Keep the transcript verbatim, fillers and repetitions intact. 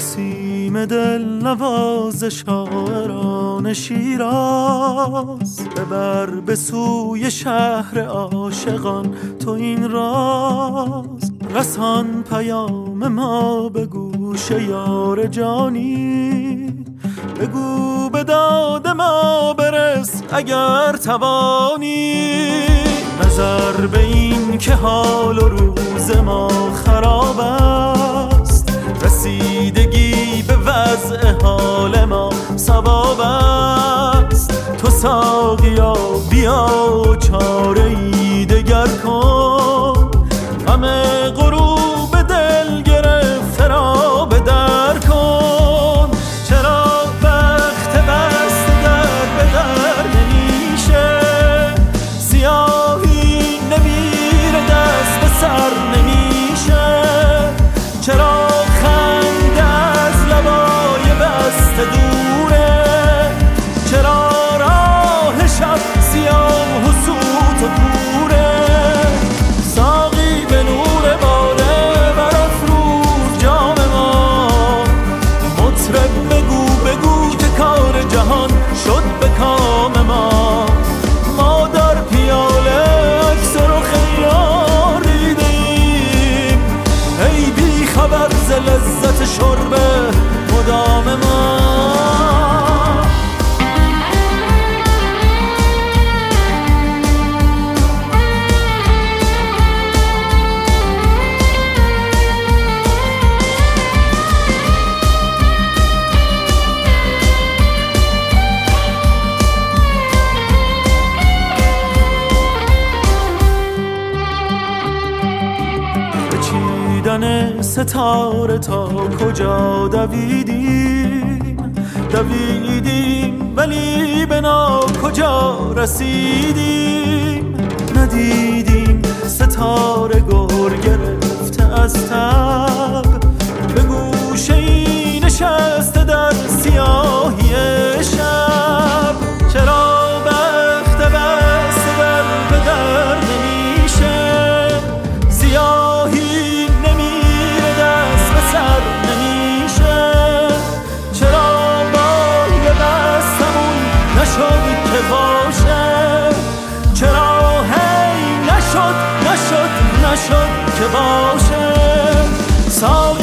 نسیم دل نواز شاعران شیراز، ببر به سوی شهر عاشقان تو این راز. رسان پیام ما به گوش یار جانی، بگو به داد ما برس اگر توانی. نظر به این که حال و روز ما خراب است، رسیدگی به وضع حال ما ثواب است. تو ساقیا بیا چاره ای دگر کن، غم غروب دل گرفته را به در کن. چرا وقت بست در به در نمیشه، سیاهی نمیره دست به سر نمیشه. چرا خنده از لبای بسته دوره، چرا راه شب سیاه و سوت و کوره. ساقی به نور باده برافروز جام ما، مطرب بگو بگو که کار جهان شد به کام ما. ما در پیاله اکثر و خیار دیدیم، ای بی خبر ز لذت شرب مدام ما. چیدن ستاره تا کجا دویدیم، دویدیم ولی به نا کجا رسیدیم. ندیدیم ستاره گر گرفته از تب، به گوشه ای نشسته در سیاهی شب. چرا بخت بسته در به در نمیشه، سیاهی نمیره دست به سر نمیشه. چرا بال بستمون نشد که باشه، چرا هی نشد نشد نشد که باشه. ساقی